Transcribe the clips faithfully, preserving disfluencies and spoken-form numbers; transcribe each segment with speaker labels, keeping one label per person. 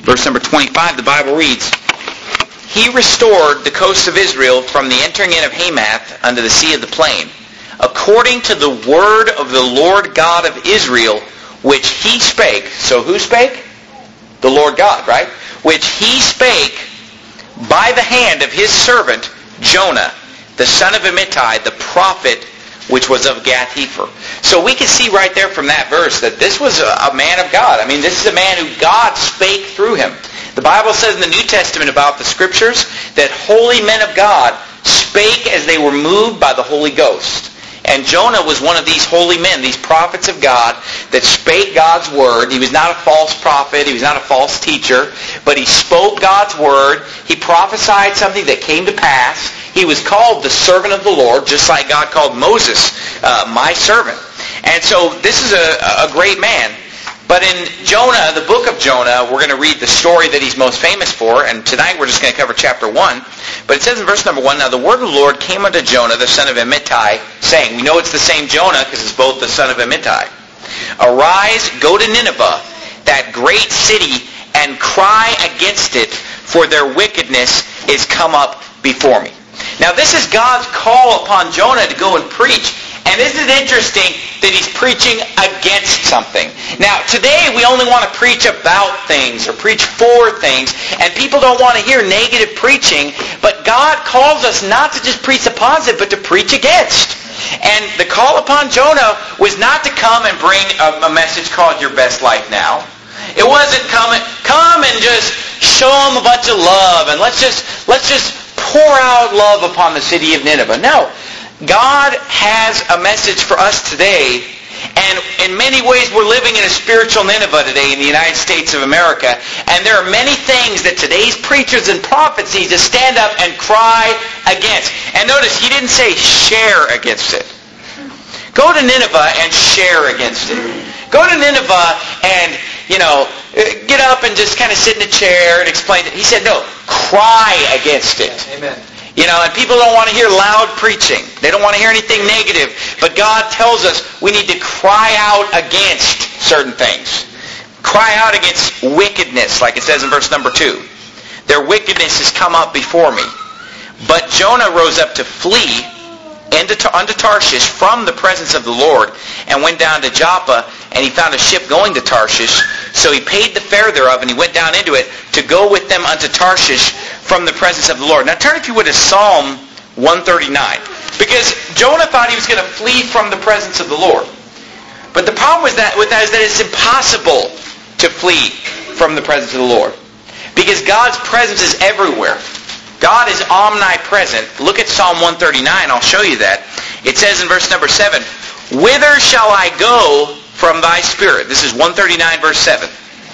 Speaker 1: Verse number twenty-five, the Bible reads, He restored the coast of Israel from the entering in of Hamath unto the sea of the plain, according to the word of the Lord God of Israel, which he spake. So who spake? The Lord God, right? Which he spake by the hand of his servant Jonah, the son of Amittai, the prophet, which was of Gath-hepher. So we can see right there from that verse that this was a, a man of God. I mean, this is a man who God spake through him. The Bible says in the New Testament about the Scriptures that holy men of God spake as they were moved by the Holy Ghost. And Jonah was one of these holy men, these prophets of God that spake God's word. He was not a false prophet. He was not a false teacher. But he spoke God's word. He prophesied something that came to pass. He was called the servant of the Lord, just like God called Moses, uh, my servant. And so this is a, a great man. But in Jonah, the book of Jonah, we're going to read the story that he's most famous for. And tonight we're just going to cover chapter one. But it says in verse number one, Now the word of the Lord came unto Jonah, the son of Amittai, saying, we know it's the same Jonah because it's both the son of Amittai. Arise, go to Nineveh, that great city, and cry against it, for their wickedness is come up before me. Now this is God's call upon Jonah to go and preach. And isn't it interesting that he's preaching against something? Now, today we only want to preach about things or preach for things, and people don't want to hear negative preaching, but God calls us not to just preach the positive, but to preach against. And the call upon Jonah was not to come and bring a, a message called Your Best Life Now. It wasn't come, come and just show them a bunch of love, and let's just, let's just pour out love upon the city of Nineveh. No. God has a message for us today, and in many ways we're living in a spiritual Nineveh today in the United States of America, and there are many things that today's preachers and prophets need to stand up and cry against. And notice, he didn't say share against it. Go to Nineveh and share against it. Go to Nineveh and, you know, get up and just kind of sit in a chair and explain it. He said, no, cry against it.
Speaker 2: Amen.
Speaker 1: You know, and people don't want to hear loud preaching. They don't want to hear anything negative. But God tells us we need to cry out against certain things. Cry out against wickedness, like it says in verse number two. Their wickedness has come up before me. But Jonah rose up to flee into, unto Tarshish from the presence of the Lord, and went down to Joppa, and he found a ship going to Tarshish. So he paid the fare thereof, and he went down into it to go with them unto Tarshish from the presence of the Lord. Now turn, if you would, to Psalm one thirty-nine. Because Jonah thought he was going to flee from the presence of the Lord. But the problem with that, with that is that it's impossible to flee from the presence of the Lord. Because God's presence is everywhere. God is omnipresent. Look at Psalm one thirty-nine. I'll show you that. It says in verse number seven, Whither shall I go from thy spirit? This is one thirty-nine verse seven.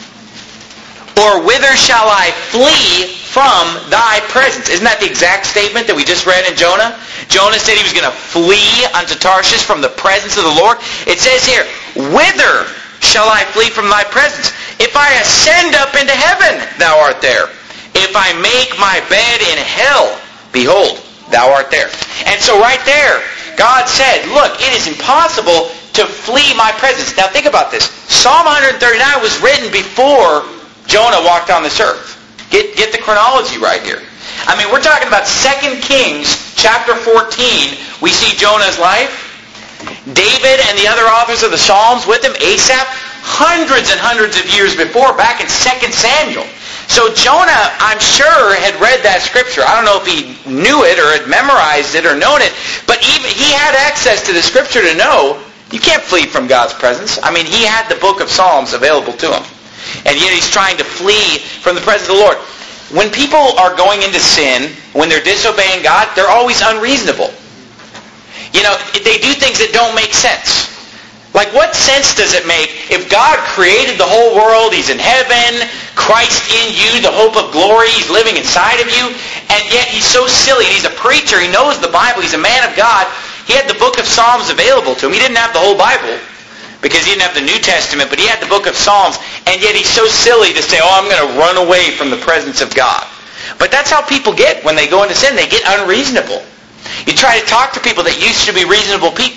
Speaker 1: Or whither shall I flee from thy presence? Isn't that the exact statement that we just read in Jonah? Jonah said he was going to flee unto Tarshish from the presence of the Lord. It says here, Whither shall I flee from thy presence? If I ascend up into heaven, thou art there. If I make my bed in hell, behold, thou art there. And so right there, God said, look, it is impossible to flee my presence. Now think about this. Psalm one thirty-nine was written before Jonah walked on this earth. Get, get the chronology right here. I mean, we're talking about Second Kings chapter fourteen. We see Jonah's life. David and the other authors of the Psalms with him, Asaph, hundreds and hundreds of years before, back in Second Samuel. So Jonah, I'm sure, had read that scripture. I don't know if he knew it or had memorized it or known it, but even he had access to the scripture to know you can't flee from God's presence. I mean, he had the book of Psalms available to him. And yet he's trying to flee from the presence of the Lord. When people are going into sin, when they're disobeying God, they're always unreasonable. You know, they do things that don't make sense. Like, what sense does it make if God created the whole world, He's in heaven, Christ in you, the hope of glory, He's living inside of you, and yet He's so silly. He's a preacher. He knows the Bible. He's a man of God. He had the book of Psalms available to him. He didn't have the whole Bible because he didn't have the New Testament, but he had the book of Psalms, and yet he's so silly to say, oh, I'm going to run away from the presence of God. But that's how people get when they go into sin. They get unreasonable. You try to talk to people that used to be reasonable people.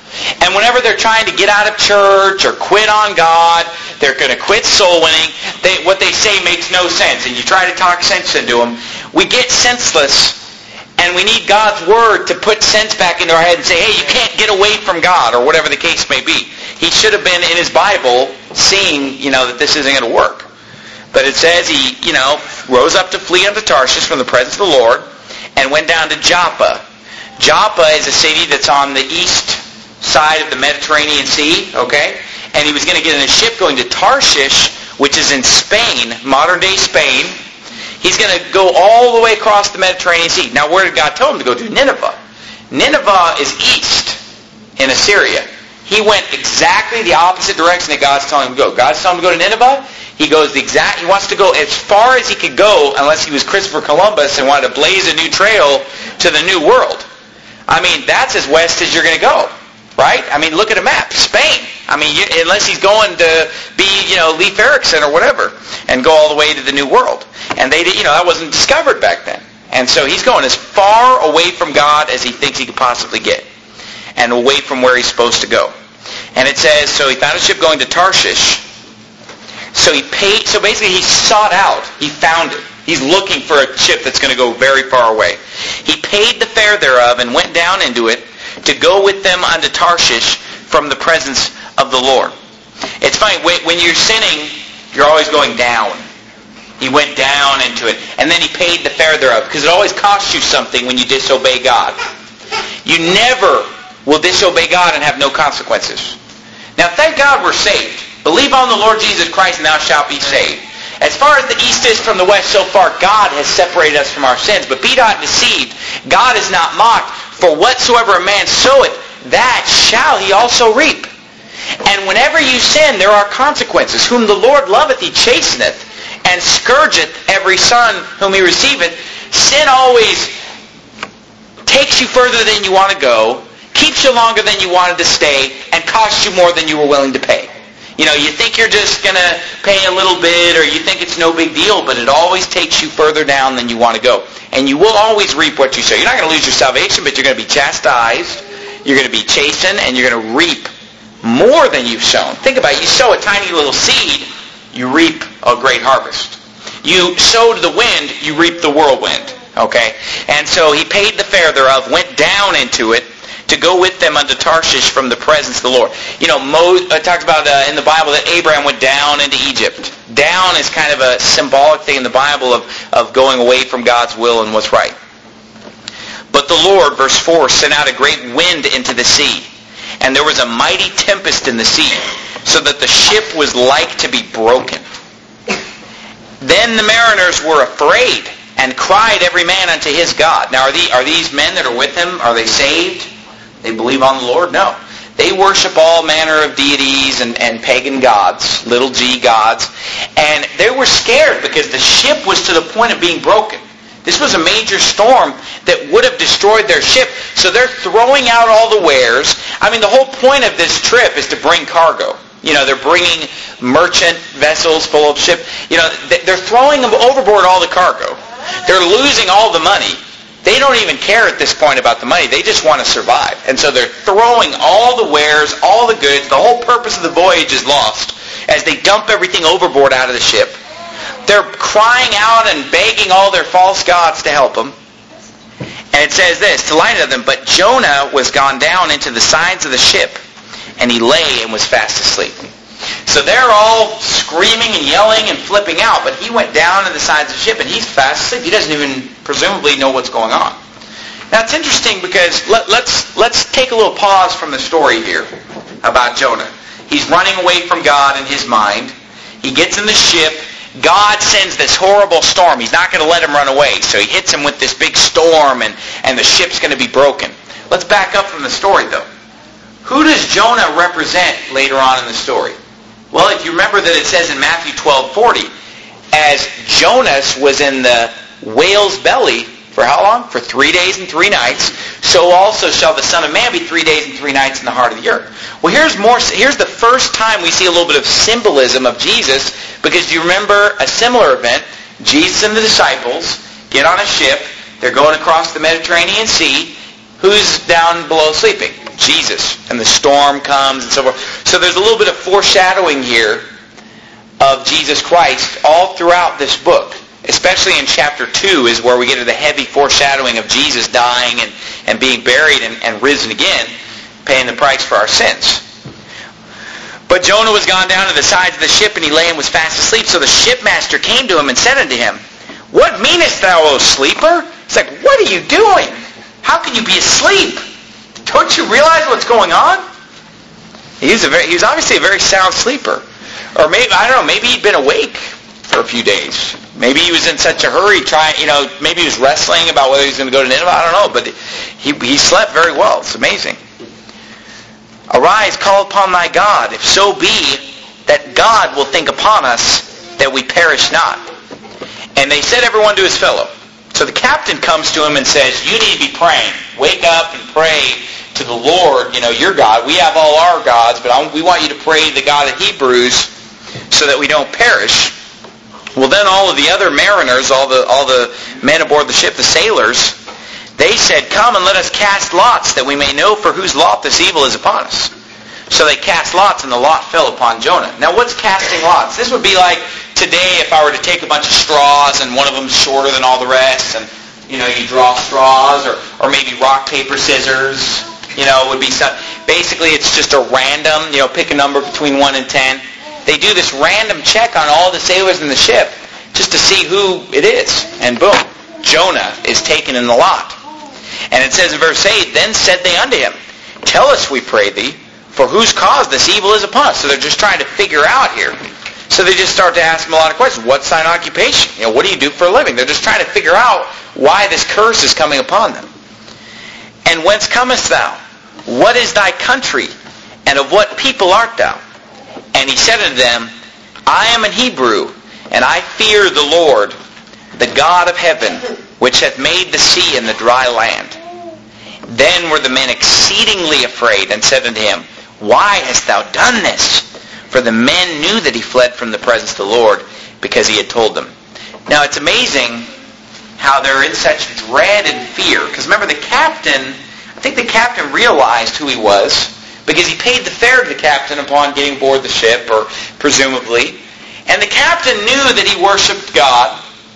Speaker 1: And whenever they're trying to get out of church or quit on God, they're going to quit soul winning, they, what they say makes no sense. And you try to talk sense into them. We get senseless, and we need God's Word to put sense back into our head and say, hey, you can't get away from God, or whatever the case may be. He should have been in his Bible seeing, you know, that this isn't going to work. But it says he, you know, rose up to flee unto Tarshish from the presence of the Lord and went down to Joppa. Joppa is a city that's on the east side of the Mediterranean Sea, okay? And he was going to get in a ship going to Tarshish, which is in Spain, modern-day Spain. He's going to go all the way across the Mediterranean Sea. Now, where did God tell him to go to? Nineveh. Nineveh is east in Assyria. He went exactly the opposite direction that God's telling him to go. God's telling him to go to Nineveh. He goes the exact. He wants to go as far as he could go, unless he was Christopher Columbus and wanted to blaze a new trail to the New World. I mean, that's as west as you're going to go, right? I mean, look at a map. Spain. I mean, you, unless he's going to be, you know, Leif Erikson or whatever, and go all the way to the New World. And they, you know, that wasn't discovered back then. And so he's going as far away from God as he thinks he could possibly get, and away from where he's supposed to go. And it says, so he found a ship going to Tarshish. So he paid. So basically, he sought out. He found it. He's looking for a ship that's going to go very far away. He paid the fare thereof and went down into it to go with them unto Tarshish from the presence of the Lord. It's funny, when you're sinning, you're always going down. He went down into it. And then he paid the fare thereof, because it always costs you something when you disobey God. You never will disobey God and have no consequences. Now, thank God we're saved. Believe on the Lord Jesus Christ and thou shalt be saved. As far as the east is from the west, so far God has separated us from our sins. But be not deceived. God is not mocked. For whatsoever a man soweth, that shall he also reap. And whenever you sin, there are consequences. Whom the Lord loveth, he chasteneth, and scourgeth every son whom he receiveth. Sin always takes you further than you want to go, keeps you longer than you wanted to stay, and costs you more than you were willing to pay. You know, you think you're just going to pay a little bit, or you think it's no big deal, but it always takes you further down than you want to go. And you will always reap what you sow. You're not going to lose your salvation, but you're going to be chastised, you're going to be chastened, and you're going to reap more than you've sown. Think about it. You sow a tiny little seed, you reap a great harvest. You sow to the wind, you reap the whirlwind. Okay? And so he paid the fare thereof, went down into it, to go with them unto Tarshish from the presence of the Lord. You know, Mo, it talks about uh, in the Bible that Abraham went down into Egypt. Down is kind of a symbolic thing in the Bible of, of going away from God's will and what's right. But the Lord, verse four, sent out a great wind into the sea, and there was a mighty tempest in the sea, so that the ship was like to be broken. Then the mariners were afraid, and cried every man unto his God. Now, are, the, are these men that are with him, are they saved? They believe on the Lord? No. They worship all manner of deities and, and pagan gods, little g gods. And they were scared because the ship was to the point of being broken. This was a major storm that would have destroyed their ship. So they're throwing out all the wares. I mean, the whole point of this trip is to bring cargo. You know, they're bringing merchant vessels full of ship. You know, they're throwing overboard all the cargo. They're losing all the money. They don't even care at this point about the money. They just want to survive. And so they're throwing all the wares, all the goods. The whole purpose of the voyage is lost as they dump everything overboard out of the ship. They're crying out and begging all their false gods to help them. And it says this, to line of them, but Jonah was gone down into the sides of the ship, and he lay and was fast asleep. So they're all screaming and yelling and flipping out, but he went down to the sides of the ship and he's fast asleep. He doesn't even presumably know what's going on. Now it's interesting because let, let's let's take a little pause from the story here about Jonah. He's running away from God in his mind. He gets in the ship. God sends this horrible storm. He's not going to let him run away. So he hits him with this big storm, and, and the ship's going to be broken. Let's back up from the story, though. Who does Jonah represent later on in the story? Well, if you remember that it says in Matthew twelve forty, as Jonas was in the whale's belly for how long? For three days and three nights. So also shall the Son of Man be three days and three nights in the heart of the earth. Well, here's more. Here's the first time we see a little bit of symbolism of Jesus, because you remember a similar event. Jesus and the disciples get on a ship. They're going across the Mediterranean Sea. Who's down below sleeping? Jesus. And the storm comes and so forth. So there's a little bit of foreshadowing here of Jesus Christ all throughout this book. Especially in chapter two is where we get to the heavy foreshadowing of Jesus dying and, and being buried and, and risen again, paying the price for our sins. But Jonah was gone down to the sides of the ship, and he lay and was fast asleep. So the shipmaster came to him and said unto him, What meanest thou, O sleeper? He's like, what are you doing? How can you be asleep? Don't you realize what's going on? He was, a very, he was obviously a very sound sleeper. Or maybe, I don't know, maybe he'd been awake for a few days. Maybe he was in such a hurry, trying, you know, maybe he was wrestling about whether he was going to go to Nineveh. I don't know, but he, he slept very well. It's amazing. Arise, call upon thy God, if so be that God will think upon us that we perish not. And they said everyone to his fellow. So the captain comes to him and says, you need to be praying. Wake up and pray to the Lord, you know, your God. We have all our gods, but we want you to pray to the God of Hebrews so that we don't perish. Well, then all of the other mariners, all the all the men aboard the ship, the sailors, they said, come and let us cast lots that we may know for whose lot this evil is upon us. So they cast lots, and the lot fell upon Jonah. Now, what's casting lots? This would be like today if I were to take a bunch of straws, and one of them's shorter than all the rest, and, you know, you draw straws, or, or maybe rock, paper, scissors, you know, would be some. Basically, it's just a random, you know, pick a number between one and ten. They do this random check on all the sailors in the ship just to see who it is. And boom, Jonah is taken in the lot. And it says in verse eight, then said they unto him, tell us, we pray thee, for whose cause this evil is upon us. So they're just trying to figure out here. So they just start to ask him a lot of questions. What's thine occupation? You know, what do you do for a living? They're just trying to figure out why this curse is coming upon them. And whence comest thou? What is thy country? And of what people art thou? And he said unto them, I am an Hebrew, and I fear the Lord, the God of heaven, which hath made the sea and the dry land. Then were the men exceedingly afraid, and said unto him, why hast thou done this? For the men knew that he fled from the presence of the Lord, because he had told them. Now it's amazing how they're in such dread and fear. Because remember, the captain, I think the captain realized who he was, because he paid the fare to the captain upon getting aboard the ship, or presumably. And the captain knew that he worshipped God.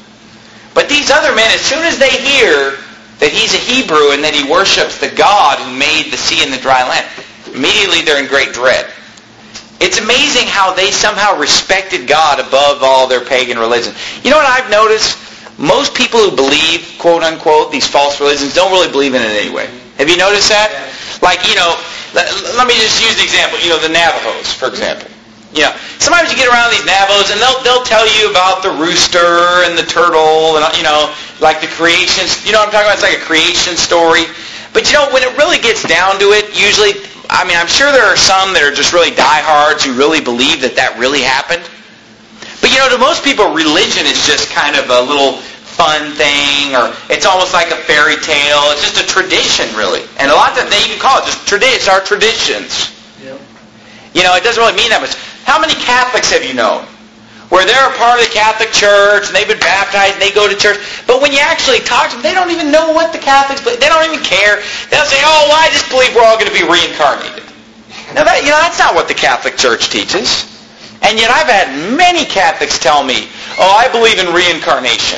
Speaker 1: But these other men, as soon as they hear that he's a Hebrew and that he worships the God who made the sea and the dry land, immediately they're in great dread. It's amazing how they somehow respected God above all their pagan religion. You know what I've noticed? Most people who believe, quote unquote, these false religions don't really believe in it anyway. Have you noticed that? Like, you know, let, let me just use the example, you know, the Navajos, for example. You know, sometimes you get around these Navajos and they'll they'll tell you about the rooster and the turtle and, you know, like the creation. You know what I'm talking about? It's like a creation story. But, you know, when it really gets down to it, usually, I mean, I'm sure there are some that are just really diehards who really believe that that really happened. But, you know, to most people, religion is just kind of a little fun thing, or it's almost like a fairy tale. It's just a tradition, really. And a lot of times they even call it just tradition. It's our traditions. Yep. You know, it doesn't really mean that much. How many Catholics have you known where they're a part of the Catholic Church and they've been baptized and they go to church, but when you actually talk to them, they don't even know what the Catholics believe. They don't even care. They'll say, oh, well, I just believe we're all going to be reincarnated. Now, that, you know, that's not what the Catholic Church teaches. And yet I've had many Catholics tell me, oh, I believe in reincarnation.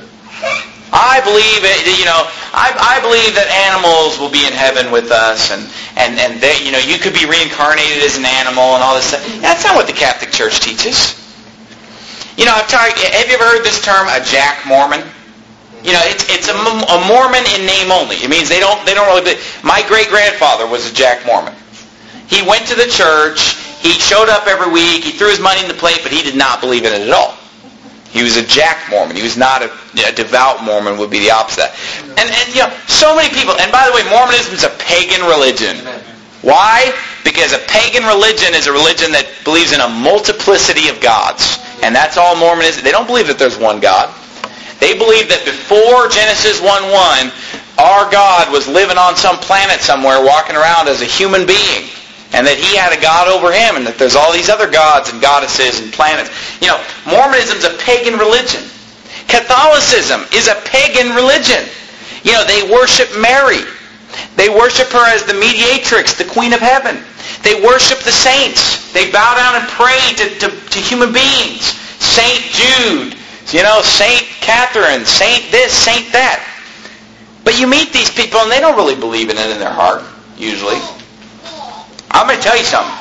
Speaker 1: I believe it, you know, I, I believe that animals will be in heaven with us, and, and, and they, you know, you could be reincarnated as an animal and all this stuff. That's not what the Catholic Church teaches. You know, I've tried, have you ever heard this term, a Jack Mormon? You know, it's it's a, a Mormon in name only. It means they don't they don't really believe. My great-grandfather was a Jack Mormon. He went to the church, he showed up every week, he threw his money in the plate, but he did not believe in it at all. He was a Jack Mormon. He was not a, a devout Mormon, would be the opposite. And, and, you know, so many people, and by the way, Mormonism is a pagan religion. Why? Because a pagan religion is a religion that believes in a multiplicity of gods. And that's all Mormonism. They don't believe that there's one God. They believe that before Genesis one one, our God was living on some planet somewhere, walking around as a human being. And that he had a God over him, and that there's all these other gods and goddesses and planets. You know, Mormonism's a pagan religion. Catholicism is a pagan religion. You know, they worship Mary. They worship her as the mediatrix, the Queen of Heaven. They worship the saints. They bow down and pray to, to, to human beings. Saint Jude, you know, Saint Catherine, Saint this, Saint that. But you meet these people and they don't really believe in it in their heart, usually. I'm going to tell you something.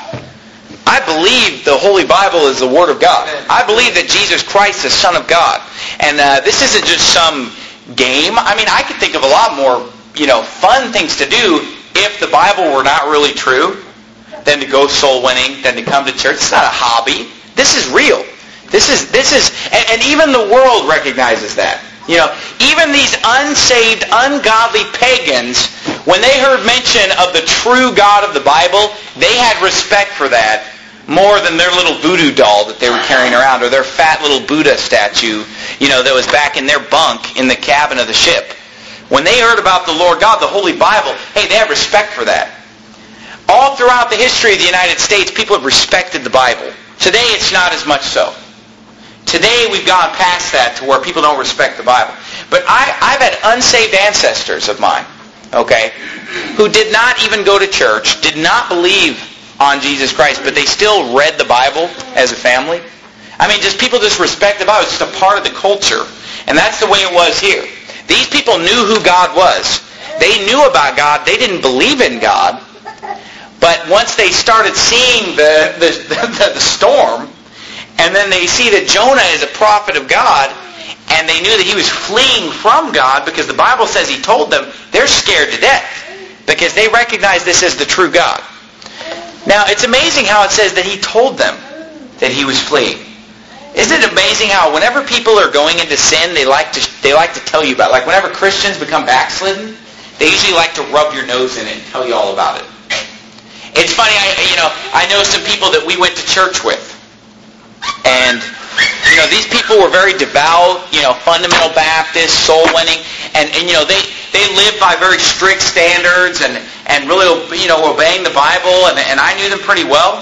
Speaker 1: I believe the Holy Bible is the Word of God. I believe that Jesus Christ is the Son of God. And uh, this isn't just some game. I mean, I could think of a lot more, you know, fun things to do if the Bible were not really true than to go soul winning, than to come to church. It's not a hobby. This is real. This is, this is, and, and even the world recognizes that. You know, even these unsaved, ungodly pagans, when they heard mention of the true God of the Bible, they had respect for that more than their little voodoo doll that they were carrying around, or their fat little Buddha statue, you know, that was back in their bunk in the cabin of the ship. When they heard about the Lord God, the Holy Bible, hey, they had respect for that. All throughout the history of the United States, people have respected the Bible. Today, it's not as much so. Today, we've gone past that to where people don't respect the Bible. But I, I've had unsaved ancestors of mine, okay, who did not even go to church, did not believe on Jesus Christ, but they still read the Bible as a family. I mean, just people just respect the Bible. It's just a part of the culture. And that's the way it was here. These people knew who God was. They knew about God. They didn't believe in God. But once they started seeing the, the, the, the storm, and then they see that Jonah is a prophet of God, and they knew that he was fleeing from God because the Bible says he told them, they're scared to death because they recognize this as the true God. Now, it's amazing how it says that he told them that he was fleeing. Isn't it amazing how whenever people are going into sin, they like to they like to tell you about it? Like whenever Christians become backslidden, they usually like to rub your nose in it and tell you all about it. It's funny, I you know, I know some people that we went to church with. And, you know, these people were very devout, you know, fundamental Baptists, soul winning, and, and you know, they, they lived by very strict standards and, and really, you know, obeying the Bible, and, and I knew them pretty well.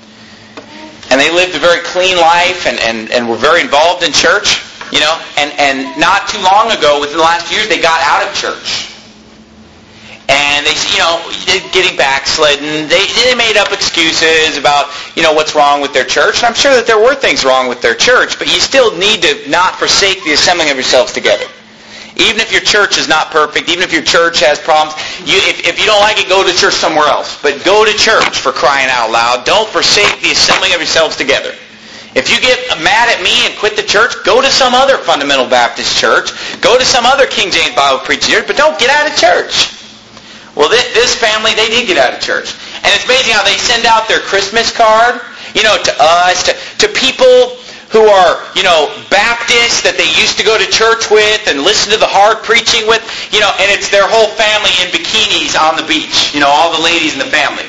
Speaker 1: And they lived a very clean life and, and, and were very involved in church, you know, and, and not too long ago, within the last years, they got out of church. And they, you know, getting backslidden. They, they made up excuses about, you know, what's wrong with their church. And I'm sure that there were things wrong with their church, but you still need to not forsake the assembling of yourselves together. Even if your church is not perfect, even if your church has problems, you, if, if you don't like it, go to church somewhere else. But go to church, for crying out loud. Don't forsake the assembling of yourselves together. If you get mad at me and quit the church, go to some other fundamental Baptist church. Go to some other King James Bible preaching church, but don't get out of church. Well, this family, they did get out of church. And it's amazing how they send out their Christmas card, you know, to us, to, to people who are, you know, Baptists that they used to go to church with and listen to the hard preaching with, you know, and it's their whole family in bikinis on the beach, you know, all the ladies in the family.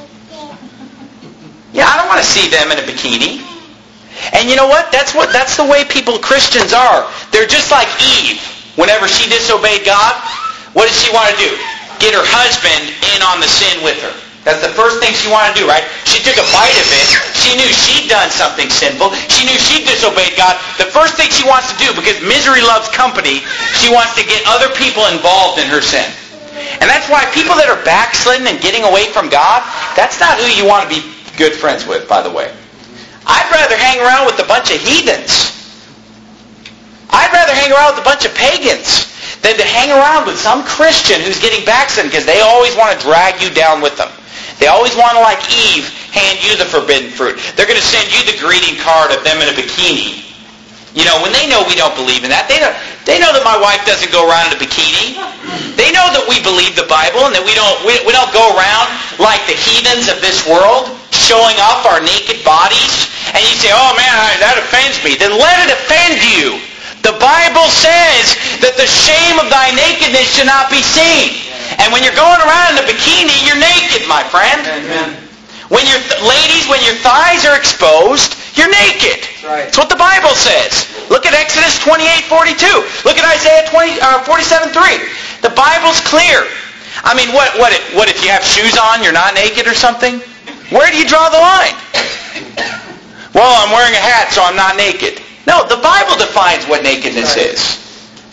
Speaker 1: Yeah, I don't want to see them in a bikini. And you know what? That's what that's the way people, Christians are. They're just like Eve. Whenever she disobeyed God, what did she want to do? Get her husband in on the sin with her. That's the first thing she wanted to do, right? She took a bite of it. She knew she'd done something sinful. She knew she'd disobeyed God. The first thing she wants to do, because misery loves company, she wants to get other people involved in her sin. And that's why people that are backsliding and getting away from God, that's not who you want to be good friends with, by the way. I'd rather hang around with a bunch of heathens. I'd rather hang around with a bunch of pagans than to hang around with some Christian who's getting backslidden, because they always want to drag you down with them. They always want to, like Eve, hand you the forbidden fruit. They're going to send you the greeting card of them in a bikini. You know, when they know we don't believe in that, they know, they know that my wife doesn't go around in a bikini. They know that we believe the Bible and that we don't we, we don't go around like the heathens of this world, showing off our naked bodies. And you say, oh man, that offends me. Then let it offend you. The Bible says that the shame of thy nakedness should not be seen. And when you're going around in a bikini, you're naked, my friend. Amen. When your th- ladies, when your thighs are exposed, you're naked. That's right. That's what the Bible says. Look at Exodus twenty-eight forty-two. Look at Isaiah twenty, uh, forty-seven three. The Bible's clear. I mean, what, what, if, what if you have shoes on, you're not naked or something? Where do you draw the line? Well, I'm wearing a hat, so I'm not naked. No, the Bible defines what nakedness is.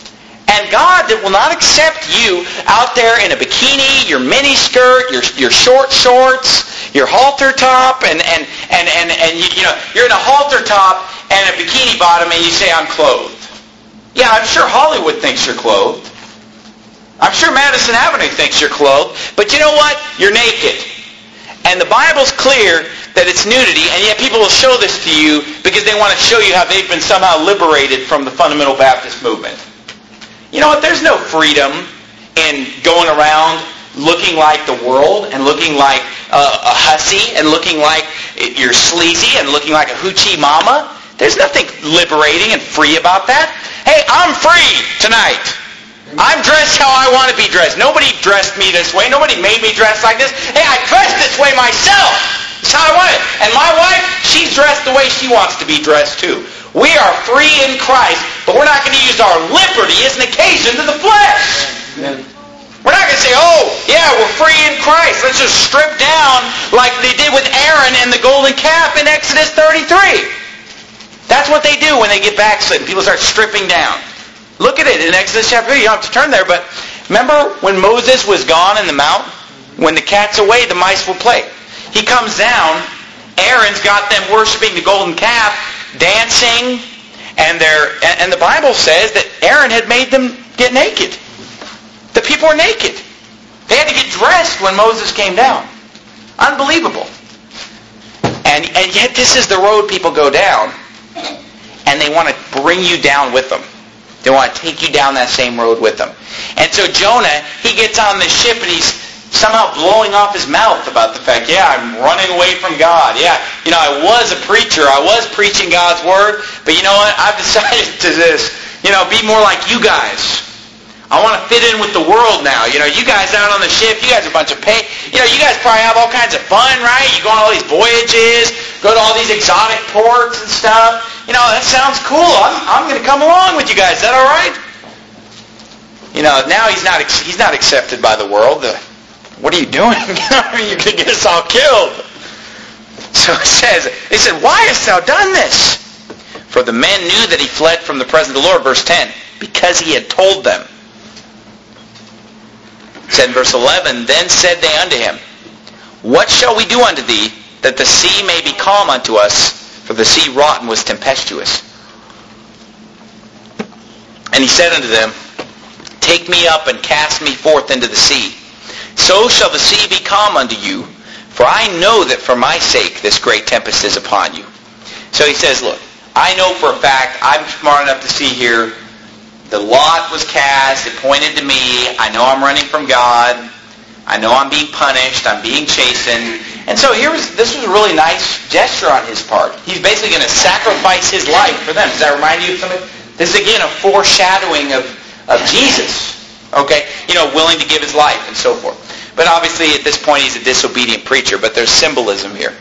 Speaker 1: And God that will not accept you out there in a bikini, your mini skirt, your your short shorts, your halter top, and and and and, and you, you know you're in a halter top and a bikini bottom, and you say, I'm clothed. Yeah, I'm sure Hollywood thinks you're clothed. I'm sure Madison Avenue thinks you're clothed. But you know what? You're naked. And the Bible's clear that it's nudity, and yet people will show this to you because they want to show you how they've been somehow liberated from the fundamental Baptist movement. You know what? There's no freedom in going around looking like the world and looking like uh, a hussy and looking like you're sleazy and looking like a hoochie mama. There's nothing liberating and free about that. Hey, I'm free tonight. I'm dressed how I want to be dressed. Nobody dressed me this way. Nobody made me dress like this. Hey, I dress this way myself. That's how I want it. And my wife, she's dressed the way she wants to be dressed too. We are free in Christ, but we're not going to use our liberty as an occasion to the flesh. Amen. We're not going to say, oh, yeah, we're free in Christ. Let's just strip down like they did with Aaron and the golden calf in Exodus thirty-three. That's what they do when they get backslidden. People start stripping down. Look at it in Exodus chapter three. You don't have to turn there, but remember when Moses was gone in the mount? When the cat's away, the mice will play. He comes down. Aaron's got them worshiping the golden calf, dancing, and they're and the Bible says that Aaron had made them get naked. The people were naked. They had to get dressed when Moses came down. Unbelievable. And and yet this is the road people go down, and they want to bring you down with them. They want to take you down that same road with them. And so Jonah, he gets on this ship and he's somehow blowing off his mouth about the fact, yeah, I'm running away from God. Yeah, you know, I was a preacher. I was preaching God's word. But you know what? I've decided to this, you know, be more like you guys. I want to fit in with the world now. You know, you guys out on the ship, you guys are a bunch of pay. You know, you guys probably have all kinds of fun, right? You go on all these voyages, go to all these exotic ports and stuff. You know, that sounds cool. I'm, I'm going to come along with you guys. Is that all right? You know, now he's not he's not accepted by the world. The, what are you doing? You're going to get us all killed. So it says, they said, why hast thou done this? For the men knew that he fled from the presence of the Lord. Verse ten, because he had told them. It said in verse eleven, then said they unto him, what shall we do unto thee, that the sea may be calm unto us? For the sea wrought and was tempestuous. And he said unto them, take me up and cast me forth into the sea. So shall the sea be calm unto you, for I know that for my sake this great tempest is upon you. So he says, look, I know for a fact, I'm smart enough to see here, the lot was cast, it pointed to me, I know I'm running from God, I know I'm being punished, I'm being chastened. And so here was, this was a really nice gesture on his part. He's basically going to sacrifice his life for them. Does that remind you of something? This is again a foreshadowing of, of Jesus. Okay? You know, willing to give his life and so forth. But obviously at this point he's a disobedient preacher, but there's symbolism here.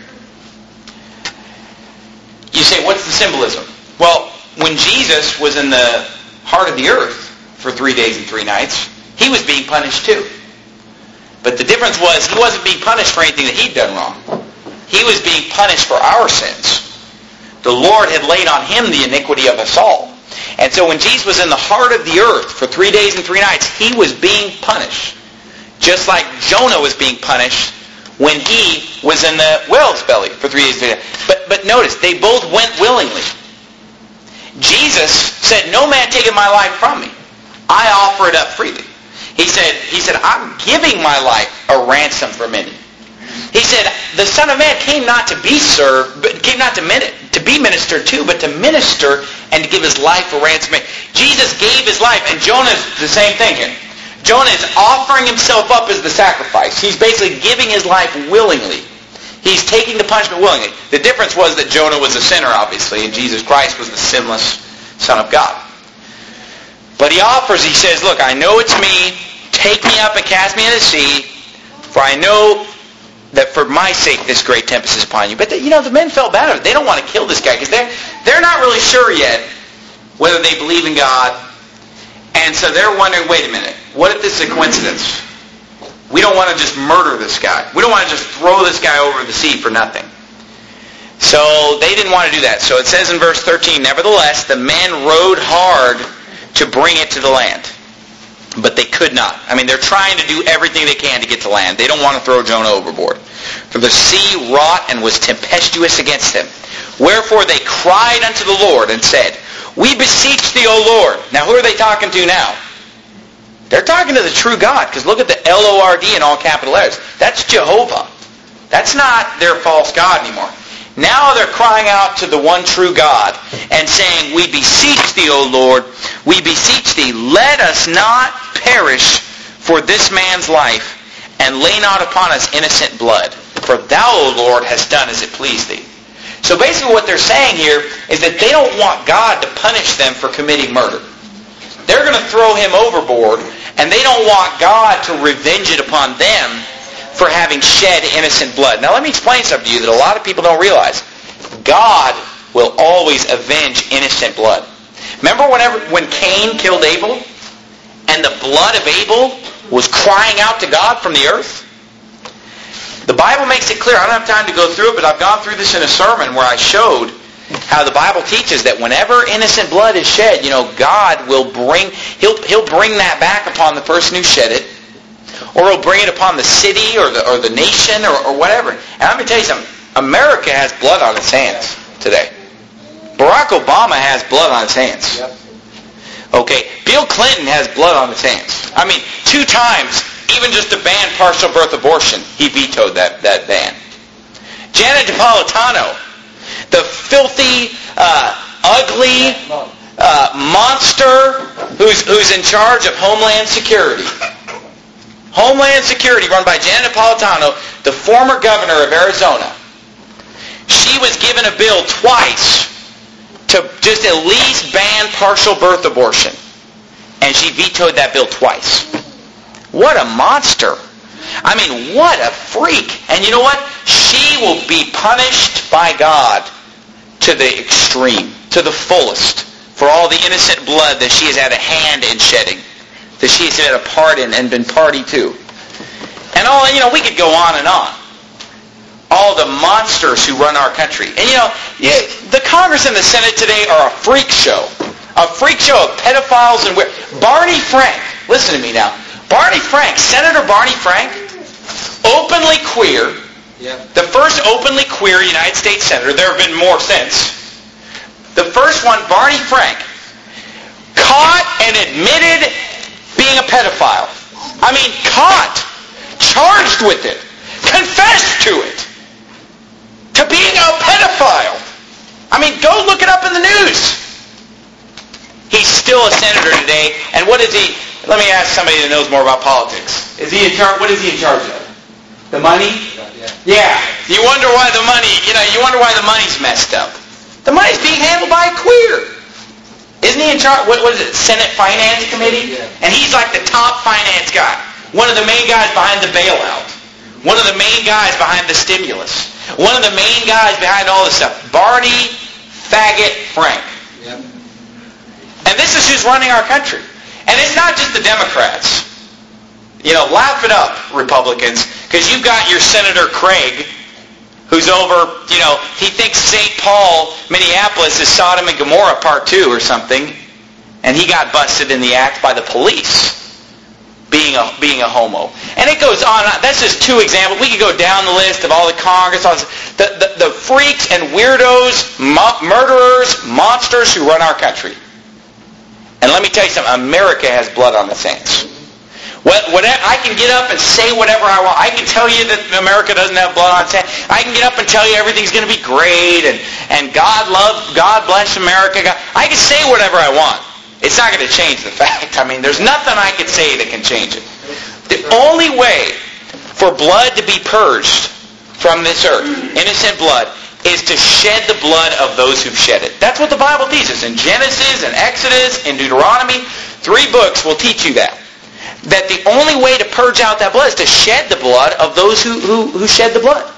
Speaker 1: You say, what's the symbolism? Well, when Jesus was in the heart of the earth for three days and three nights, he was being punished too. But the difference was he wasn't being punished for anything that he'd done wrong. He was being punished for our sins. The Lord had laid on him the iniquity of us all. And so when Jesus was in the heart of the earth for three days and three nights, he was being punished. Just like Jonah was being punished when he was in the whale's belly for three days and three nights. But, but notice, they both went willingly. Jesus said, no man taketh my life from me. I offer it up freely. He said, he said, I'm giving my life a ransom for many. He said, the Son of Man came not to be served, but came not to, min- to be ministered to, but to minister and to give his life a ransom. Jesus gave his life, and Jonah's the same thing here. Jonah is offering himself up as the sacrifice. He's basically giving his life willingly. He's taking the punishment willingly. The difference was that Jonah was a sinner, obviously, and Jesus Christ was the sinless Son of God. But he offers, he says, look, I know it's me. Take me up and cast me into the sea, for I know that for my sake this great tempest is upon you. But, the, you know, the men felt bad. They don't want to kill this guy because they're, they're not really sure yet whether they believe in God. And so they're wondering, wait a minute, what if this is a coincidence? We don't want to just murder this guy. We don't want to just throw this guy over the sea for nothing. So they didn't want to do that. So it says in verse thirteen, nevertheless, the men rowed hard to bring it to the land. but they could not. I mean, they're trying to do everything they can to get to land. They don't want to throw Jonah overboard. For the sea wrought and was tempestuous against them. Wherefore they cried unto the Lord and said, We beseech thee, O Lord. Now who are they talking to now? They're talking to the true God, because look at the L O R D in all capital letters. That's Jehovah. That's not their false God anymore. Now they're crying out to the one true God and saying, We beseech thee, O Lord, we beseech thee, let us not perish for this man's life, and lay not upon us innocent blood. For thou, O Lord, hast done as it pleased thee. So basically what they're saying here is that they don't want God to punish them for committing murder. They're going to throw him overboard, and they don't want God to revenge it upon them for having shed innocent blood. Now let me explain something to you that a lot of people don't realize. God will always avenge innocent blood. Remember whenever when Cain killed Abel, and the blood of Abel was crying out to God from the earth? The Bible makes it clear. I don't have time to go through it, but I've gone through this in a sermon where I showed how the Bible teaches that whenever innocent blood is shed, you know, God will bring, he'll, he'll bring that back upon the person who shed it, or he'll bring it upon the city or the, or the nation or, or whatever. And I'm going to tell you something. America has blood on its hands today. Barack Obama has blood on his hands. Okay, Bill Clinton has blood on his hands. I mean, two times, even just to ban partial birth abortion, he vetoed that, that ban. Janet Napolitano, the filthy, uh, ugly uh, monster who's, who's in charge of Homeland Security. Homeland Security run by Janet Napolitano, the former governor of Arizona. She was given a bill twice to just at least ban partial birth abortion. And she vetoed that bill twice. What a monster. I mean, what a freak. And you know what? She will be punished by God to the extreme, to the fullest, for all the innocent blood that she has had a hand in shedding, that she has had a part in and been party to. And all, you know, we could go on and on. All the monsters who run our country. And you know, the Congress and the Senate today are a freak show. A freak show of pedophiles and... Barney Frank, listen to me now. Barney Frank, Senator Barney Frank, openly queer, yeah. The first openly queer United States Senator. There have been more since. The first one, Barney Frank, caught and admitted being a pedophile. I mean, caught, charged with it, confessed to it, to being a pedophile. I mean, go look it up in the news. He's still a senator today, and what is he? Let me ask somebody that knows more about politics. Is he in charge? What is he in charge of? The money? Yeah. yeah. You wonder why the money, you know, you wonder why the money's messed up. The money's being handled by a queer. Isn't he in charge? What, what is it? Senate Finance Committee? Yeah. And he's like the top finance guy. One of the main guys behind the bailout. One of the main guys behind the stimulus. One of the main guys behind all this stuff. Barney Faggot Frank. Yep. And this is who's running our country. And it's not just the Democrats. You know, laugh it up, Republicans, because you've got your Senator Craig, who's over, you know, he thinks Saint Paul, Minneapolis is Sodom and Gomorrah Part two or something, and he got busted in the act by the police being a being a homo. And it goes on. That's just two examples. We could go down the list of all the Congress, all this, the, the, the freaks and weirdos, mo- murderers, monsters who run our country. And let me tell you something, America has blood on its hands. What, what, I can get up and say whatever I want. I can tell you that America doesn't have blood on its hands. I can get up and tell you everything's going to be great and, and God love, God bless America. God, I can say whatever I want. It's not going to change the fact. I mean, there's nothing I could say that can change it. The only way for blood to be purged from this earth, innocent blood, is to shed the blood of those who've shed it. That's what the Bible teaches. In Genesis, in Exodus, in Deuteronomy, three books will teach you that. That the only way to purge out that blood is to shed the blood of those who, who, who shed the blood.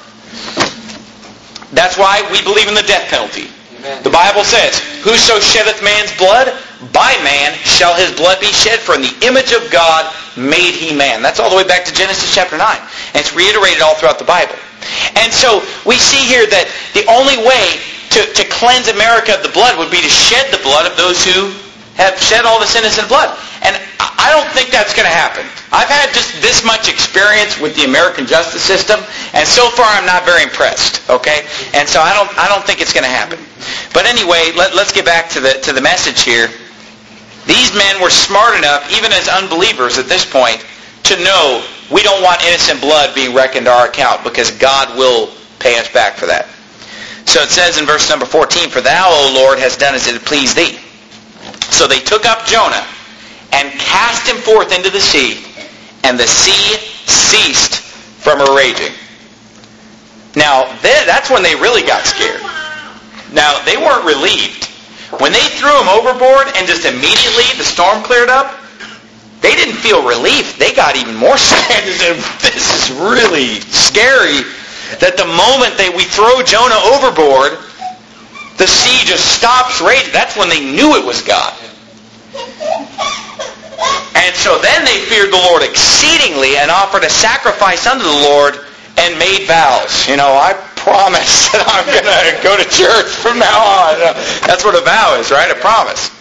Speaker 1: That's why we believe in the death penalty. Amen. The Bible says, whoso sheddeth man's blood, by man shall his blood be shed, for in the image of God made he man. That's all the way back to Genesis chapter nine. And it's reiterated all throughout the Bible. And so we see here that the only way to, to cleanse America of the blood would be to shed the blood of those who have shed all this innocent blood. And I don't think that's going to happen. I've had just this much experience with the American justice system, and so far I'm not very impressed. Okay, and so I don't I don't think it's going to happen. But anyway, let, let's get back to the to the message here. These men were smart enough, even as unbelievers at this point, to know we don't want innocent blood being reckoned to our account, because God will pay us back for that. So it says in verse number fourteen, "For thou, O Lord, hast done as it pleased thee." So they took up Jonah and cast him forth into the sea, and the sea ceased from her raging. Now, that's when they really got scared. Now, they weren't relieved. When they threw him overboard and just immediately the storm cleared up, they didn't feel relief. They got even more scared. They said, this is really scary, that the moment that we throw Jonah overboard, the sea just stops raging. That's when they knew it was God. And so then they feared the Lord exceedingly and offered a sacrifice unto the Lord and made vows. You know, I promise that I'm going to go to church from now on. That's what a vow is, right? A promise.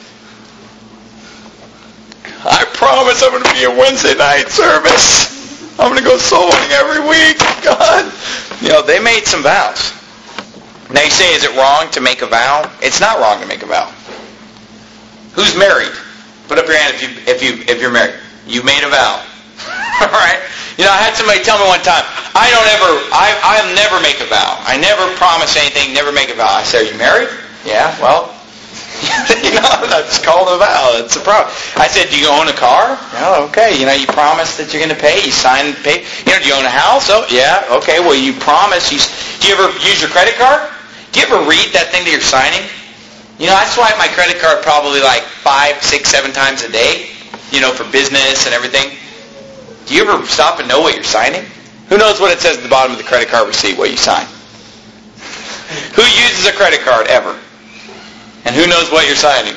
Speaker 1: I promise I'm going to be at Wednesday night service. I'm going to go soul winning every week. God. You know, they made some vows. Now you say, is it wrong to make a vow? It's not wrong to make a vow. Who's married? Put up your hand if you if you if you're married. You made a vow. All right. You know, I had somebody tell me one time, I don't ever, I I'll never make a vow. I never promise anything. Never make a vow. I said, are you married? Yeah. Well, you know, that's called a vow. That's a problem. I said, do you own a car? Oh, okay. You know, you promise that you're going to pay. You sign, pay. You know, do you own a house? Oh, yeah. Okay. Well, you promise. You do you ever use your credit card? Do you ever read that thing that you're signing? You know, I swipe my credit card probably like five, six, seven times a day, you know, for business and everything. Do you ever stop and know what you're signing? Who knows what it says at the bottom of the credit card receipt, what you sign? Who uses a credit card ever? And who knows what you're signing?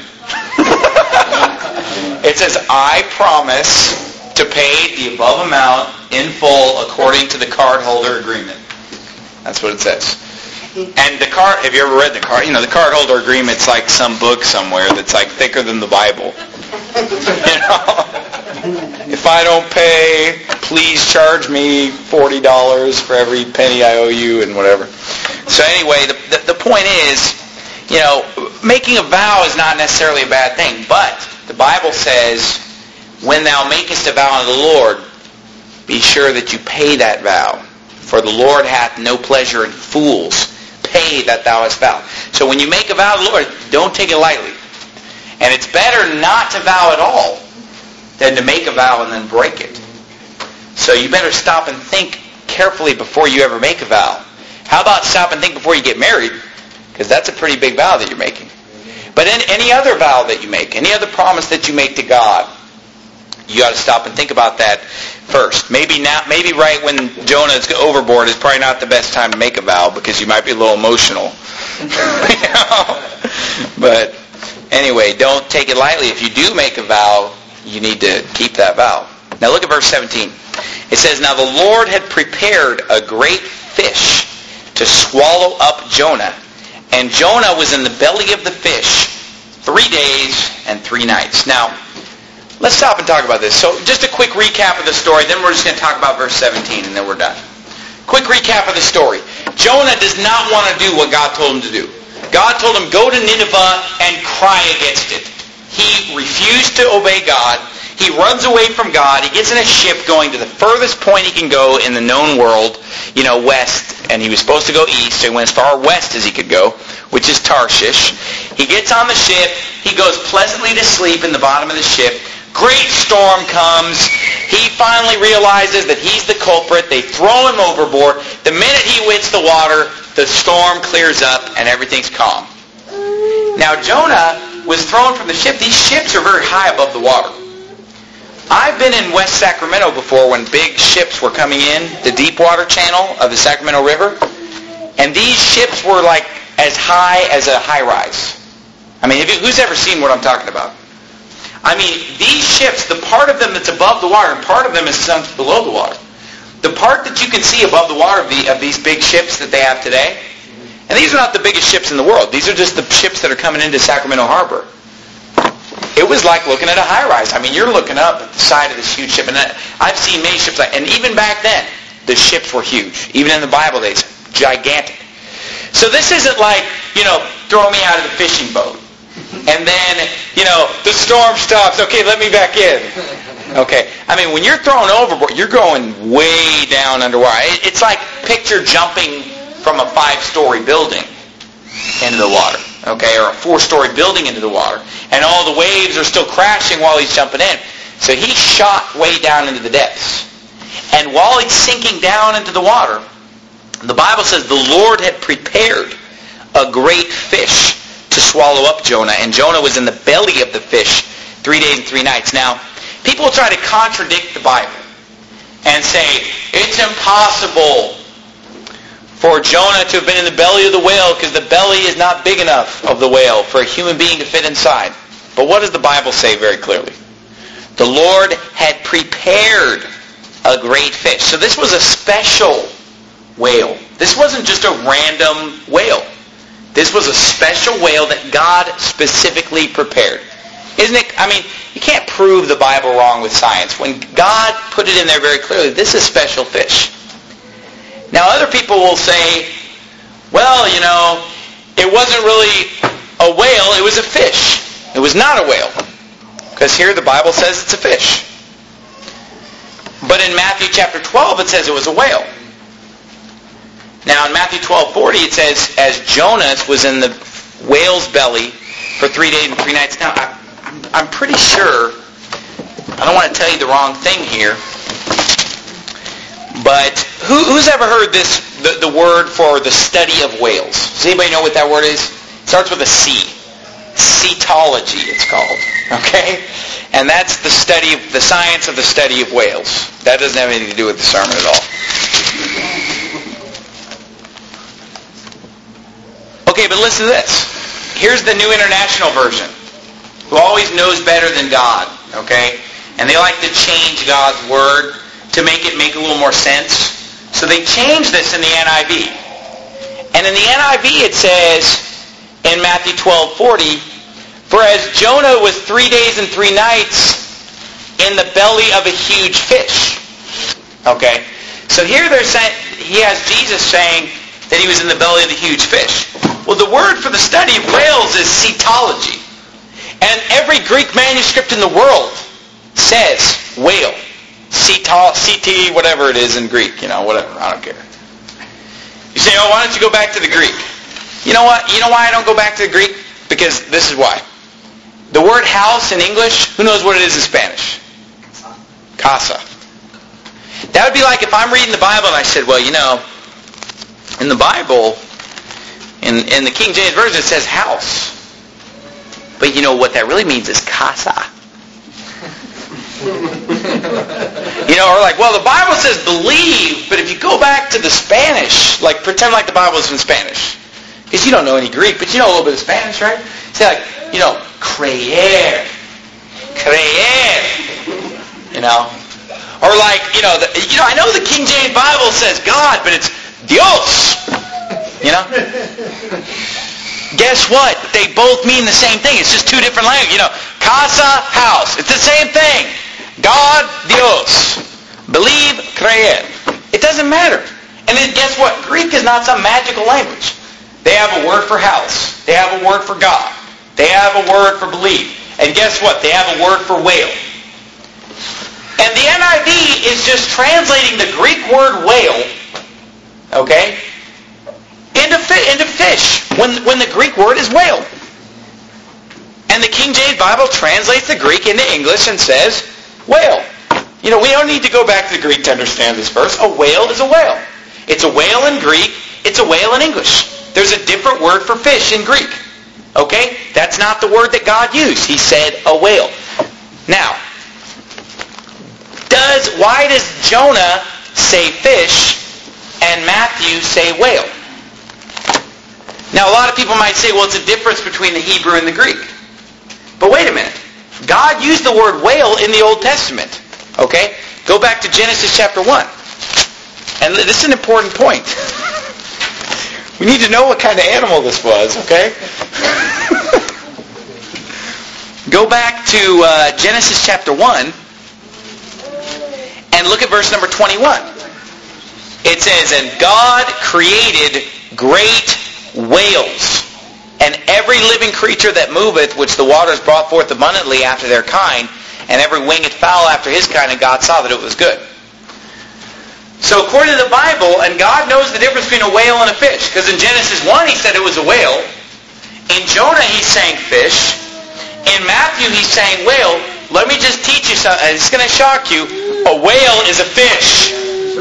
Speaker 1: It says, I promise to pay the above amount in full according to the cardholder agreement. That's what it says. And the card, have you ever read the card? You know, the cardholder agreement's like some book somewhere that's like thicker than the Bible. You know? If I don't pay, please charge me forty dollars for every penny I owe you and whatever. So anyway, the, the, the point is, you know, making a vow is not necessarily a bad thing, but the Bible says, when thou makest a vow unto the Lord, be sure that you pay that vow. For the Lord hath no pleasure in fools. Pay that thou hast vowed. So when you make a vow to the Lord, don't take it lightly. And it's better not to vow at all than to make a vow and then break it. So you better stop and think carefully before you ever make a vow. How about stop and think before you get married? Because that's a pretty big vow that you're making. But in any other vow that you make, any other promise that you make to God, you got to stop and think about that first. Maybe now, maybe right when Jonah's overboard is probably not the best time to make a vow because you might be a little emotional. You know? But anyway, don't take it lightly. If you do make a vow, you need to keep that vow. Now look at verse seventeen. It says, now the Lord had prepared a great fish to swallow up Jonah. And Jonah was in the belly of the fish three days and three nights. Now, let's stop and talk about this. So just a quick recap of the story, then we're just going to talk about verse seventeen, and then we're done. Quick recap of the story. Jonah does not want to do what God told him to do. God told him, go to Nineveh and cry against it. He refused to obey God. He runs away from God. He gets in a ship going to the furthest point he can go in the known world, you know, west. And he was supposed to go east, so he went as far west as he could go, which is Tarshish. He gets on the ship. He goes pleasantly to sleep in the bottom of the ship. Great storm comes. He finally realizes that he's the culprit. They throw him overboard. The minute he hits the water, the storm clears up and everything's calm. Now Jonah was thrown from the ship. These ships are very high above the water. I've been in West Sacramento before when big ships were coming in, the deep water channel of the Sacramento River, and these ships were like as high as a high-rise. I mean, who's ever seen what I'm talking about? I mean, these ships, the part of them that's above the water, and part of them is sunk below the water. The part that you can see above the water of, the, of these big ships that they have today, and these are not the biggest ships in the world. These are just the ships that are coming into Sacramento Harbor. it was like looking at a high-rise. I mean, you're looking up at the side of this huge ship. And I've seen many ships like, and even back then, the ships were huge. Even in the Bible days, gigantic. So this isn't like, you know, throw me out of the fishing boat. And then, you know, the storm stops. Okay, let me back in. Okay. I mean, when you're thrown overboard, you're going way down underwater. It's like picture jumping from a five-story building into the water. Okay, or a four-story building into the water. And all the waves are still crashing while he's jumping in. So he shot way down into the depths. And while he's sinking down into the water, the Bible says the Lord had prepared a great fish to swallow up Jonah. And Jonah was in the belly of the fish three days and three nights. Now, people try to contradict the Bible and say, it's impossible for Jonah to have been in the belly of the whale because the belly is not big enough of the whale for a human being to fit inside. But what does the Bible say very clearly? The Lord had prepared a great fish. So this was a special whale. This wasn't just a random whale. This was a special whale that God specifically prepared. Isn't it? I mean, you can't prove the Bible wrong with science. When God put it in there very clearly, this is special fish. Now, other people will say, well, you know, it wasn't really a whale, it was a fish. It was not a whale. Because here the Bible says it's a fish. But in Matthew chapter twelve, it says it was a whale. Now, in Matthew twelve forty, it says, as Jonas was in the whale's belly for three days and three nights. Now, I, I'm pretty sure, I don't want to tell you the wrong thing here, but who, who's ever heard this, the, the word for the study of whales? Does anybody know what that word is? It starts with a C. Cetology, it's called. Okay? And that's the study, the science of the study of whales. That doesn't have anything to do with the sermon at all. Okay, but listen to this. Here's the New International Version, who always knows better than God, okay? And they like to change God's Word to make it make a little more sense. So they changed this in the N I V. And in the N I V it says, in Matthew twelve forty, for as Jonah was three days and three nights in the belly of a huge fish. Okay? So here they're saying, he has Jesus saying that he was in the belly of the huge fish. Well, the word for the study of whales is cetology. And every Greek manuscript in the world says whale. Ceto, C T, whatever it is in Greek. You know, whatever. I don't care. You say, oh, why don't you go back to the Greek? You know what? You know why I don't go back to the Greek? Because this is why. The word house in English, who knows what it is in Spanish? Casa. That would be like if I'm reading the Bible and I said, well, you know, in the Bible, in, in the King James Version, it says house. But you know what that really means is casa. You know, or like, well, the Bible says believe, but if you go back to the Spanish, like pretend like the Bible is in Spanish. Because you don't know any Greek, but you know a little bit of Spanish, right? Say like, you know, creer. Creer. You know? Or like, you know, the, you know, I know the King James Bible says God, but it's Dios. You know? Guess what? They both mean the same thing. It's just two different languages. You know, casa, house. It's the same thing. God, Dios. Believe, creer. It doesn't matter. And then guess what? Greek is not some magical language. They have a word for house. They have a word for God. They have a word for believe. And guess what? They have a word for whale. And the N I V is just translating the Greek word whale, okay, into, fi- into fish, when, when the Greek word is whale. And the King James Bible translates the Greek into English and says whale. You know, we don't need to go back to the Greek to understand this verse. A whale is a whale. It's a whale in Greek. It's a whale in English. There's a different word for fish in Greek. Okay? That's not the word that God used. He said a whale. Now, does why does Jonah say fish and Matthew say whale? Now, a lot of people might say, well, it's a difference between the Hebrew and the Greek. But wait a minute. God used the word whale in the Old Testament. Okay? Go back to Genesis chapter one. And this is an important point. We need to know what kind of animal this was, okay? Go back to uh, Genesis chapter one and look at verse number twenty-one. It says, "And God created great whales, and every living creature that moveth, which the waters brought forth abundantly after their kind, and every winged fowl after his kind, and God saw that it was good." So according to the Bible, and God knows the difference between a whale and a fish, because in Genesis one he said it was a whale. In Jonah he's saying fish. In Matthew he's saying whale. Let me just teach you something. It's going to shock you. A whale is a fish.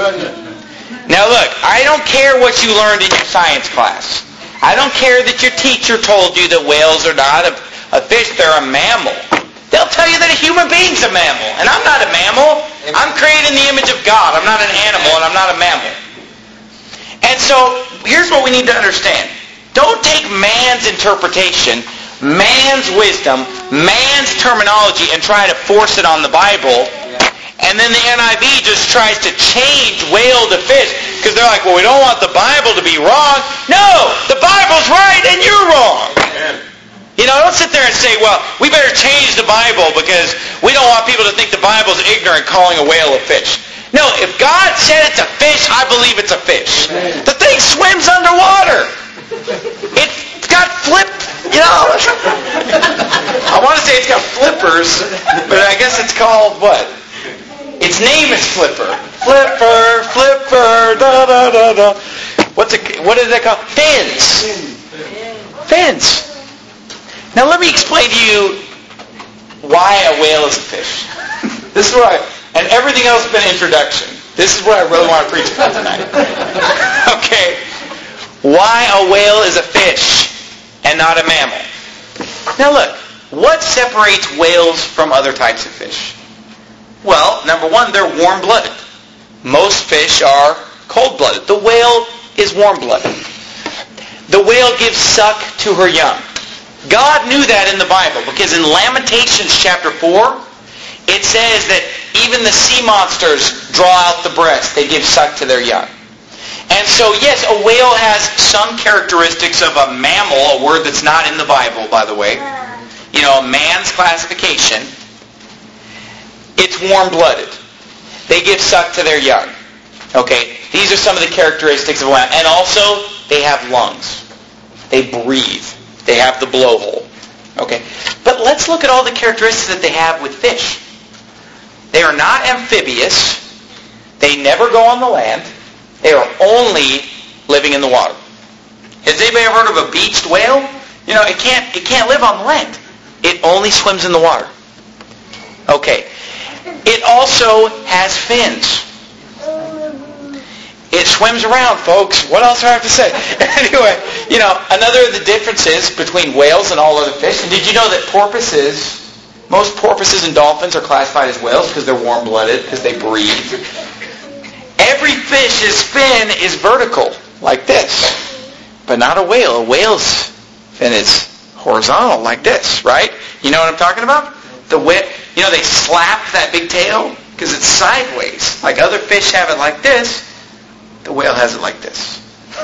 Speaker 1: Now look, I don't care what you learned in your science class. I don't care that your teacher told you that whales are not a, a fish, they're a mammal. They'll tell you that a human being's a mammal, and I'm not a mammal. I'm created in the image of God. I'm not an animal, and I'm not a mammal. And so, here's what we need to understand. Don't take man's interpretation, man's wisdom, man's terminology, and try to force it on the Bible. And then the N I V just tries to change whale to fish, because they're like, well, we don't want the Bible to be wrong. No, the Bible's right, and you're wrong. You know, don't sit there and say, well, we better change the Bible because we don't want people to think the Bible's ignorant calling a whale a fish. No, if God said it's a fish, I believe it's a fish. The thing swims underwater. It's got flip, you know. I want to say it's got flippers, but I guess it's called what? Its name is Flipper. Flipper, Flipper, da da da da. What's it? What is it called? Fins. Fins. Now let me explain to you why a whale is a fish. This is what I, and everything else has been introduction. This is what I really want to preach about tonight. Okay. Why a whale is a fish and not a mammal. Now look, what separates whales from other types of fish? Well, number one, they're warm-blooded. Most fish are cold-blooded. The whale is warm-blooded. The whale gives suck to her young. God knew that in the Bible, because in Lamentations chapter four, it says that even the sea monsters draw out the breast. They give suck to their young. And so, yes, a whale has some characteristics of a mammal, a word that's not in the Bible, by the way. You know, a man's classification. It's warm-blooded. They give suck to their young. Okay, these are some of the characteristics of a whale. And also, they have lungs. They breathe. They have the blowhole. Okay? But let's look at all the characteristics that they have with fish. They are not amphibious. They never go on the land. They are only living in the water. Has anybody ever heard of a beached whale? You know, it can't it can't live on the land. It only swims in the water. Okay. It also has fins. It swims around, folks. What else do I have to say? Anyway, you know, another of the differences between whales and all other fish, and did you know that porpoises, most porpoises and dolphins are classified as whales because they're warm-blooded, because they breathe. Every fish's fin is vertical, like this, but not a whale. A whale's fin is horizontal, like this, right? You know what I'm talking about? The whale, you know, they slap that big tail because it's sideways. Like other fish have it like this. The whale has it like this.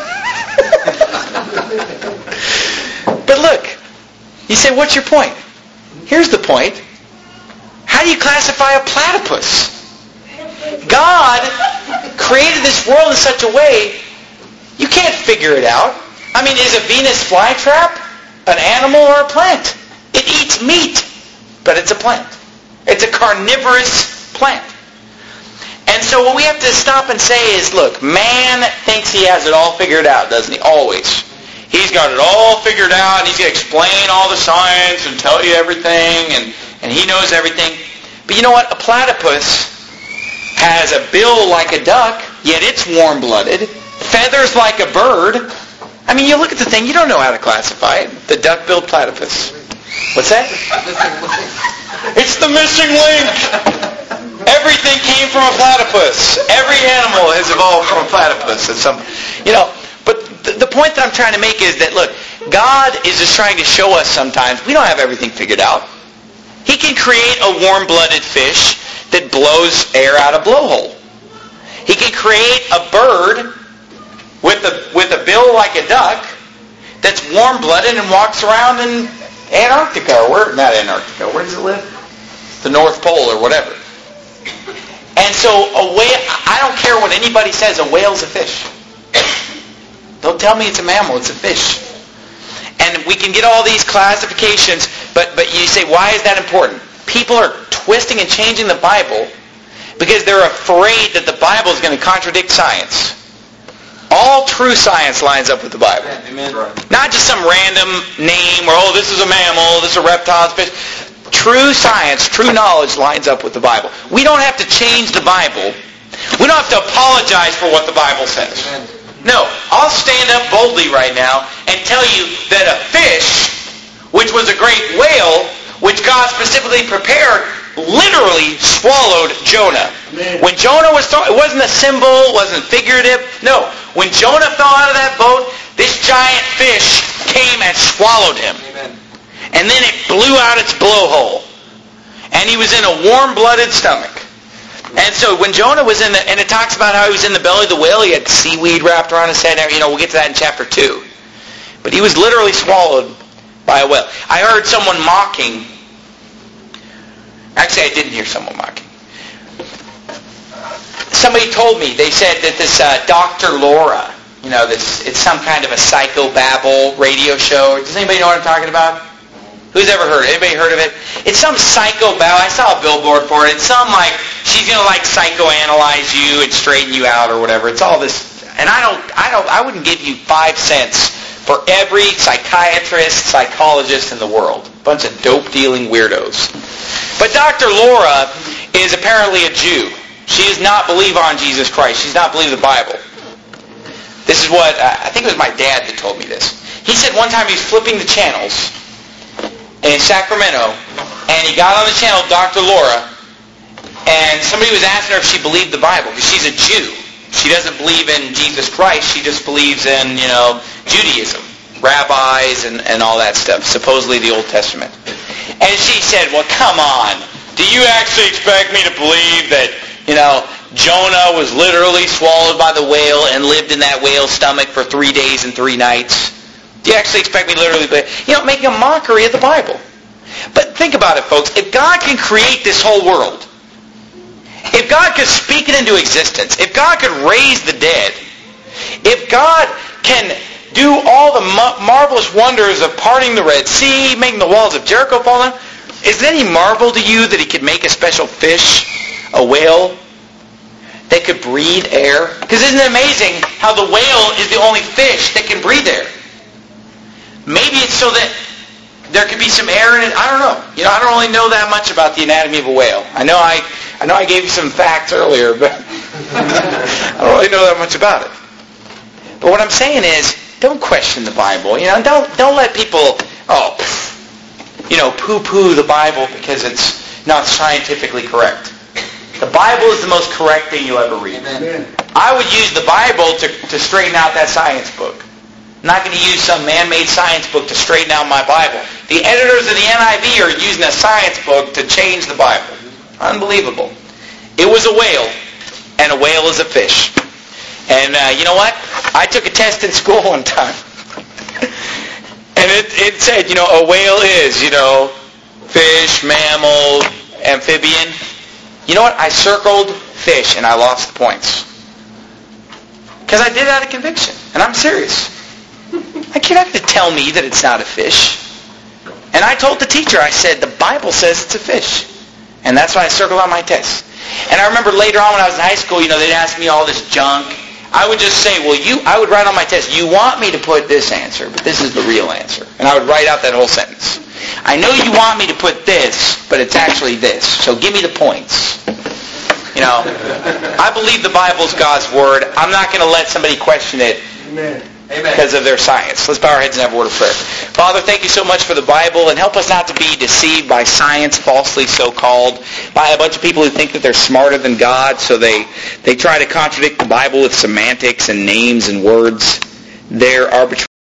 Speaker 1: But look, you say, what's your point? Here's the point. How do you classify a platypus? God created this world in such a way, you can't figure it out. I mean, is a Venus flytrap an animal or a plant? It eats meat, but it's a plant. It's a carnivorous plant. And so what we have to stop and say is, look, man thinks he has it all figured out, doesn't he? Always. He's got it all figured out, and he's going to explain all the science and tell you everything, and, and he knows everything. But you know what? A platypus has a bill like a duck, yet it's warm-blooded, feathers like a bird. I mean, you look at the thing, you don't know how to classify it. The duck-billed platypus. What's that? It's the missing link. Everything came from a platypus. Every animal has evolved from a platypus. And some, you know, but th- the point that I'm trying to make is that, look, God is just trying to show us sometimes we don't have everything figured out. He can create a warm-blooded fish that blows air out of blowhole. He can create a bird with a with a bill like a duck that's warm-blooded and walks around and Antarctica, or where, not Antarctica, where does it live? The North Pole or whatever. And so a whale, I don't care what anybody says, a whale's a fish. Don't tell me it's a mammal, it's a fish. And we can get all these classifications, but, but you say, why is that important? People are twisting and changing the Bible because they're afraid that the Bible is going to contradict science. All true science lines up with the Bible.
Speaker 2: Amen.
Speaker 1: Not just some random name or, oh, this is a mammal, this is a reptile, this is a fish. True science, true knowledge lines up with the Bible. We don't have to change the Bible. We don't have to apologize for what the Bible says.
Speaker 2: Amen.
Speaker 1: No, I'll stand up boldly right now and tell you that a fish, which was a great whale, which God specifically prepared, literally swallowed Jonah.
Speaker 2: Amen.
Speaker 1: When Jonah was thrown, it wasn't a symbol, it wasn't figurative. No, when Jonah fell out of that boat, this giant fish came and swallowed him.
Speaker 2: Amen.
Speaker 1: And then it blew out its blowhole. And he was in a warm-blooded stomach. And so when Jonah was in the, and it talks about how he was in the belly of the whale, he had seaweed wrapped around his head. You know, we'll get to that in chapter two. But he was literally swallowed by a whale. I heard someone mocking. Actually, I didn't hear someone mocking. Somebody told me, they said that this uh, Doctor Laura, you know, this, it's some kind of a psychobabble radio show. Does anybody know what I'm talking about? Who's ever heard it? Anybody heard of it? It's some psychobabble. I saw a billboard for it. It's some like, she's going to like psychoanalyze you and straighten you out or whatever. It's all this, and I don't, I don't, I wouldn't give you five cents for every psychiatrist, psychologist in the world. A bunch of dope-dealing weirdos. But Doctor Laura is apparently a Jew. She does not believe on Jesus Christ. She does not believe the Bible. This is what, uh, I think it was my dad that told me this. He said one time he was flipping the channels in Sacramento, and he got on the channel, Doctor Laura, and somebody was asking her if she believed the Bible, because she's a Jew. She doesn't believe in Jesus Christ. She just believes in, you know, Judaism, rabbis, and, and all that stuff, supposedly the Old Testament. And she said, well, come on. Do you actually expect me to believe that, you know, Jonah was literally swallowed by the whale and lived in that whale's stomach for three days and three nights? Do you actually expect me literally to believe? You know, making a mockery of the Bible. But think about it, folks. If God can create this whole world, if God could speak it into existence, if God could raise the dead, if God can do all the ma- marvelous wonders of parting the Red Sea, making the walls of Jericho fall down, is it any marvel to you that he could make a special fish, a whale, that could breathe air? Because isn't it amazing how the whale is the only fish that can breathe air? Maybe it's so that there could be some air in it. I don't know. You know, I don't really know that much about the anatomy of a whale. I know I, I know I gave you some facts earlier, but I don't really know that much about it. But what I'm saying is, don't question the Bible. You know, don't don't let people, oh, you know, poo-poo the Bible because it's not scientifically correct. The Bible is the most correct thing you'll ever read.
Speaker 2: Amen.
Speaker 1: I would use the Bible to, to straighten out that science book. I'm not going to use some man-made science book to straighten out my Bible. The editors of the N I V are using a science book to change the Bible. Unbelievable. It was a whale, and a whale is a fish. And uh, you know what? I took a test in school one time. And it, it said, you know, a whale is, you know, fish, mammal, amphibian. You know what? I circled fish, and I lost the points. Because I did it out of conviction. And I'm serious. You're not going to tell me that it's not a fish. And I told the teacher, I said, the Bible says it's a fish. And that's why I circled on my test. And I remember later on when I was in high school, you know, they'd ask me all this junk. I would just say, well, you, I would write on my test, you want me to put this answer, but this is the real answer. And I would write out that whole sentence. I know you want me to put this, but it's actually this. So give me the points. You know, I believe the Bible's God's Word. I'm not going to let somebody question it.
Speaker 2: Amen.
Speaker 1: Because of their science. Let's bow our heads and have a word of prayer. Father, thank you so much for the Bible, and help us not to be deceived by science, falsely so-called, by a bunch of people who think that they're smarter than God, so they, they try to contradict the Bible with semantics and names and words. They're arbitrary.